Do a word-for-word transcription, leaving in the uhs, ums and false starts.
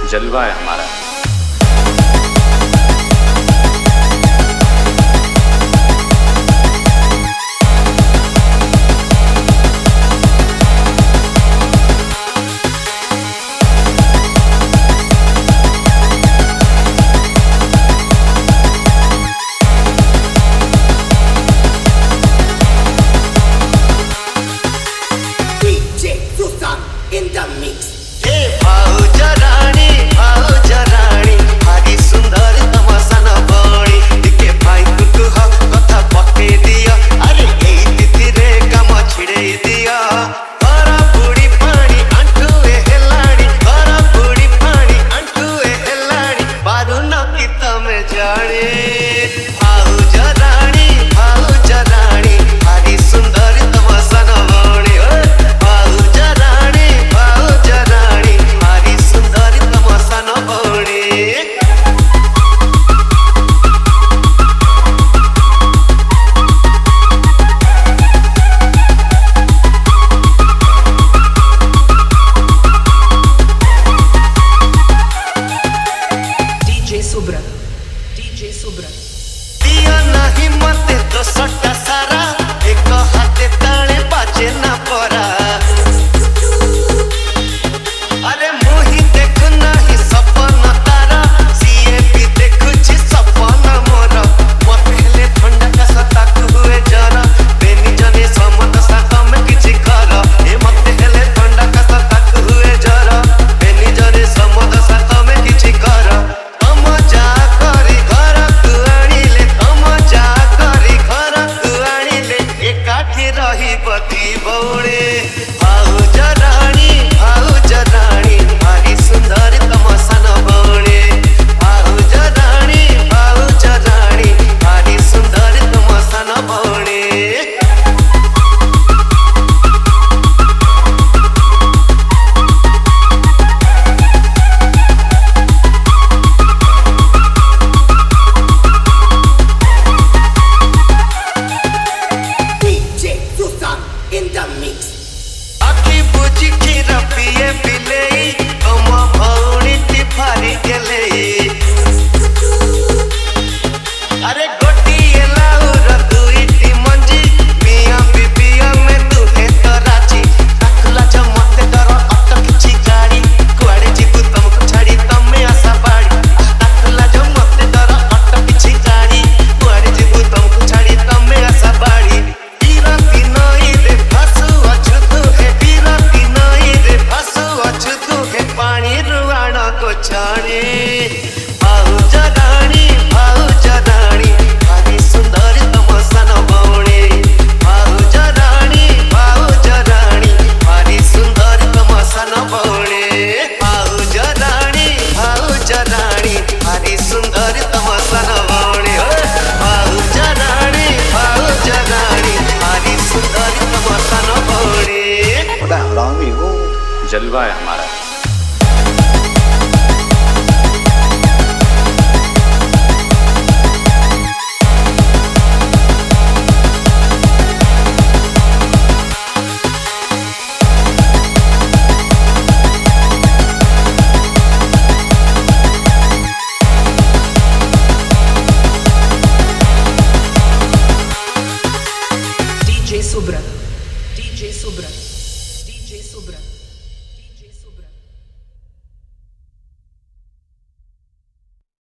जलवा है हमारा। In the mix. Hey, भाऊजा रानी, भाऊजा रानी, भारी सुंदर तमाशा न बनी। दिखे भाई कुकु हो कथा पके दिया, अरे यही तिथि रे काम छिड़े दिया। हरा बुड़ी पानी अंटुए हेलाड़ी, हरा बुड़ी पानी अंटुए हेलाड़ी, बारू न किता में जाने। भाऊजा रानी, भाऊजा रानी, भारी सुंदर तमाशा न बनी। भाऊजा रानी भाऊजा रानी भारी सुंदर तमाशा न बनी। D J Subra, D J Subra. दिया नहीं मते तो सट्टा सारा, एक हाथे ताले बाजे ना परा। अरे मोही देखु नहीं सपना तारा, सीए भी देखु छी सपना मोरा। मत पहले ठंडा का सता हुए जरा, बेनी जाने समत साथ में किछि करा। ए मत पहले ठंडा का सता हुए जरा, बेनी जाने समत साथ में किछि करा। हम जा करी घर तू आनिले, हम जा करी घर तू आनिले, एकाठी रही बती बौड़े। भाऊजा रानी भाऊजा रानी भारी सुंदर तमाशा न बने। भाऊजा रानी भाऊजा रानी भारी सुंदर तमाशा न बने। D J Susan in the mix. आखी बुझी खीर पिए पिले, तुम भौणी ती भारी गेले। अरे गोटिए लाउर दुईटी मंजी, मियां बीबिया में तू है तो राजी। ताकुला जब मते डर अट किछि गाड़ी, कुआड़े जीबू तुमको छाड़ी तमे आशा बाड़ी। ताकुला जब मते डर अट किछि गाड़ी, कुआड़े जीबू तुमको छाड़ी तमे आशा बाड़ी। बिरती नई रे फासु अछु तू है, बिरती नई रे फासु अछु तू है, पानी रुआण को छाड़े। भाऊजा रानी भाऊजा रानी भारी सुंदर तमाशा न बने। भाऊजा रानी भाऊजा रानी भारी सुंदर तमाशा न बने। भाऊजा रानी भाऊजा रानी भारी सुंदर तमाशा न बने। भाऊजा रानी भाऊजा रानी भारी सुंदर तमाशा न बने। बड़ा हरामी हो, जलवा है हमारा। D J Subra, D J Subra, D J Subra.